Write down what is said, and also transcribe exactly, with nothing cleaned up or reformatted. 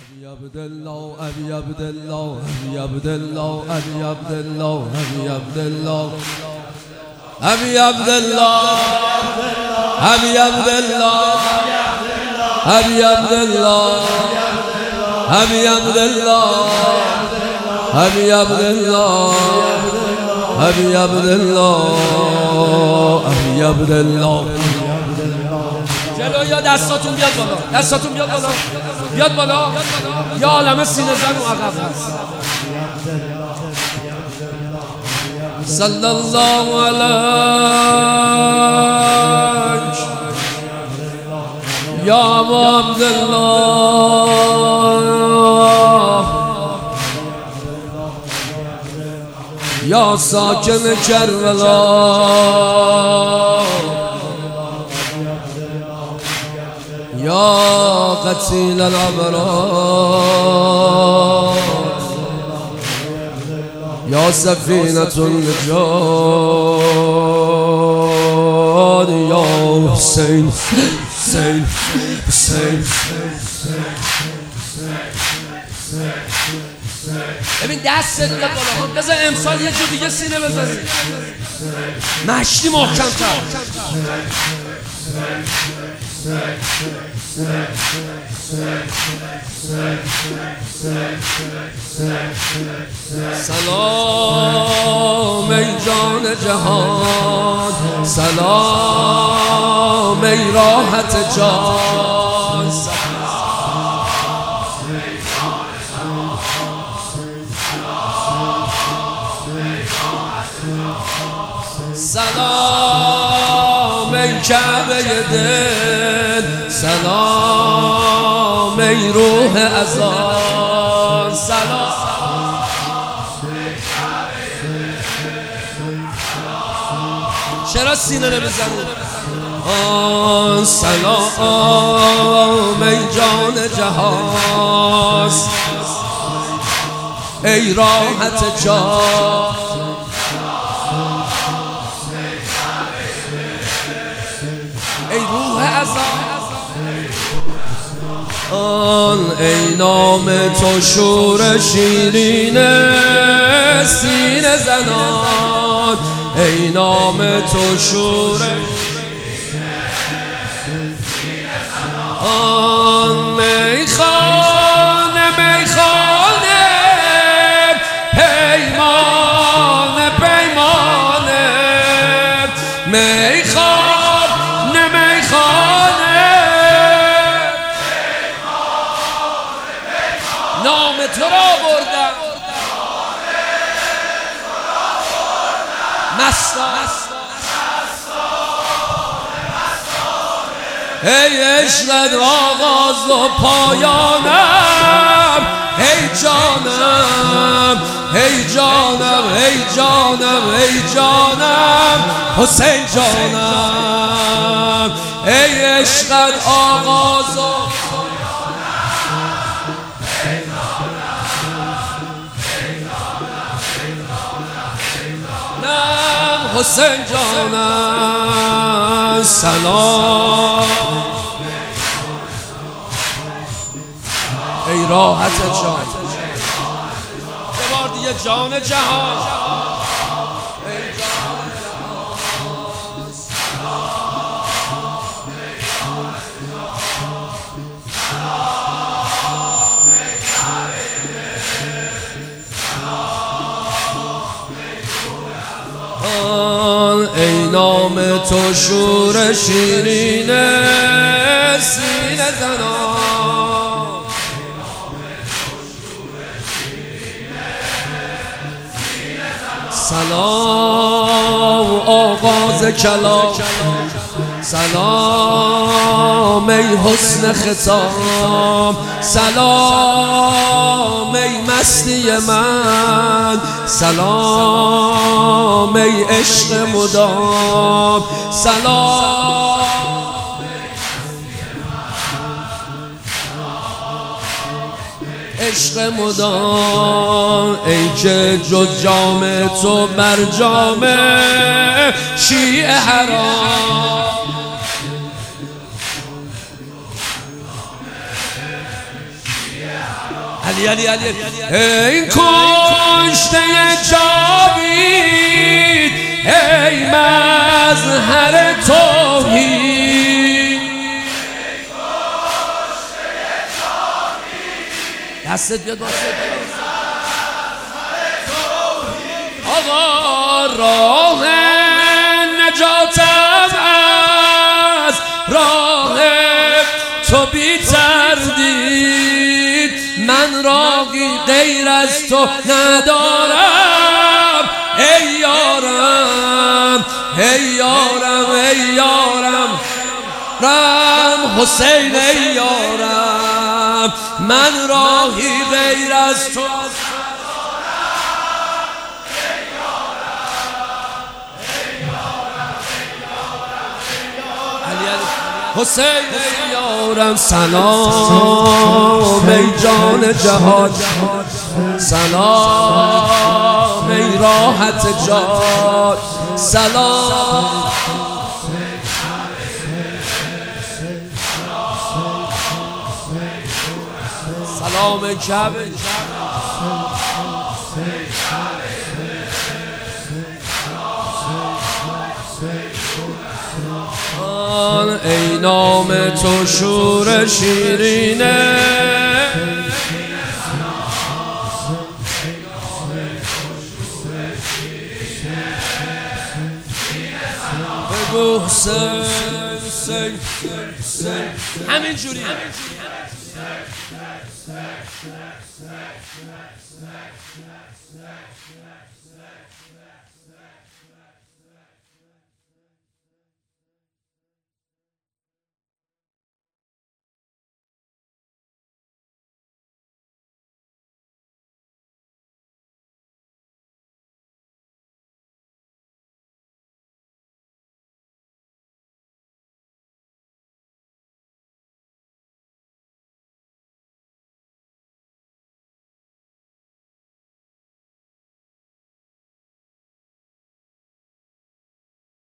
أبي عبد الله أبي عبد الله أبي عبد الله أبي عبد الله أبي عبد الله أبي عبد الله أبي عبد الله أبي عبد الله أبي عبد الله أبي عبد الله أبي عبد الله أبي عبد الله جلو یا دستاتون بیاد بالا، دستاتون بیاد بالا، بیاد بالا. یا عالم سینه زن و عقب هست. صلی الله علیک یا ابا عبدالله یا ساکن کربلا یا قتیل الابرار یا سفینة النجات یا حسین حسین حسین. ببین دستت بیاد بالا، بذار امسال یه جو دیگه سینه بزنی، مشتی محکم تر. سلام ای جان جهان، سلام ای راحت جان، سلام ای کعبه دل، سلام ای روح اذان، سلام چرا سینه نمیزنی؟ آن سلام ای جان جهان، ای راحت جان، ای روح اذان، آن ای نام تو شور شیرین سینه زنان، ای نام تو شور آن میخانه میخانه پیمانه پیمانه میخانه میخانه نام تو را بردم مستان، ای عشقت آغاز و پایانم، ای جانم ای جانم ای جانم ای جانم حسین جانم، ای عشقت آغاز و حسین جانم. سلام ای راحت جان، یه بار دیگه جان جهان، ای جان ای نام تو شور شیرین سینه زنان، سلام آغاز کلام، سلام ای حسن ختام، سلام ای مستی من، سلام ای عشق مدام، سلام عشق مدام، ای که جز جام تو بر جام شیعه حرام، علی علی علی ای کشته جاوید ای مظهر توحید دستت بیاد آقا راه نجاتم از راه تو بی تردید من راهی غیر از تو ندارم ای یارم ای یارم ای یارم رم حسین ای یارم من راهی غیر از تو حسین ای یارم سلام ای جان جهاد سلام ای راحت جاد سلام سلام کعبه ای نام تو شور شیرینه بگو حسین حسین همین جوری